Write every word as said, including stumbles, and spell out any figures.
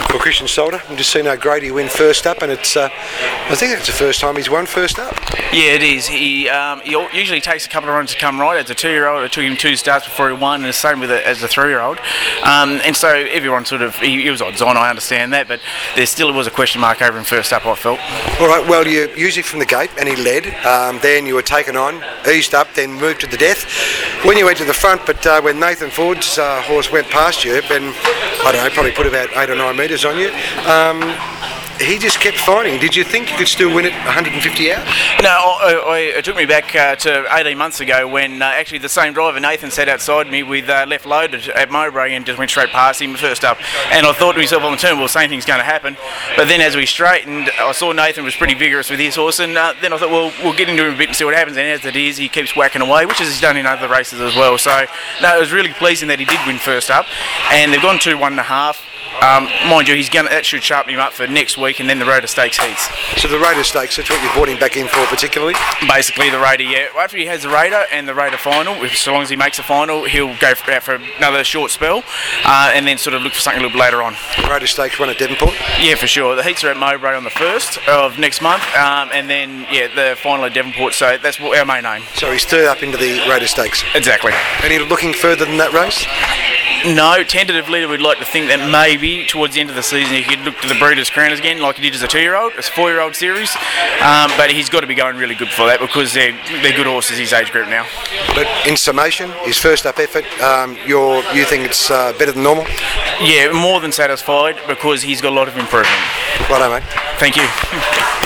Well, Christian Solder, we've just seen O'Grady win first up, and it's uh, I think it's the first time he's won first up. Yeah, it is. He, um, he usually takes a couple of runs to come right. As a two-year-old, it took him two starts before he won, and the same with it as a three-year-old. Um, and so everyone sort of, he, he was odds on, I understand that, but there still was a question mark over him first up, I felt. All right, well, you usually from the gate, and he led. Um, then you were taken on, eased up, then moved to the death. When you went to the front, but uh, when Nathan Ford's uh, horse went past you, then, I don't know, probably put about eight or nine metres on you. Um, he just kept fighting. Did you think you could still win it one hundred fifty out? No, I, I, it took me back uh, to eighteen months ago when uh, actually the same driver, Nathan, sat outside me with uh, left loaded at Mowbray and just went straight past him first up. And I thought to myself on the turn, well, the same thing's going to happen. But then as we straightened, I saw Nathan was pretty vigorous with his horse, and uh, then I thought, well, we'll get into him a bit and see what happens. And as it is, he keeps whacking away, which he's done in other races as well. So, no, it was really pleasing that he did win first up. And they've gone to one and a half. Um, mind you, he's gonna, that should sharpen him up for next week and then the Raider Stakes heats. So the Raider Stakes, that's what you brought him back in for particularly? Basically the Raider, yeah. After he has the Raider and the Raider final, if, so long as he makes a final, he'll go for, out for another short spell uh, and then sort of look for something a little bit later on. Raider Stakes one at Devonport? Yeah, for sure. The heats are at Mowbray on the first of next month um, and then, yeah, the final at Devonport, so that's our main aim. So he's third up into the Raider Stakes? Exactly. And you're looking further than that race? No, tentatively we'd like to think that maybe towards the end of the season he could look to the Breeders' Crown again like he did as a two-year-old, as a four-year-old series, um, but he's got to be going really good for that because they're, they're good horses his age group now. But in summation, his first up effort, um, you're, you think it's uh, better than normal? Yeah, more than satisfied because he's got a lot of improvement. Righto, mate. Thank you.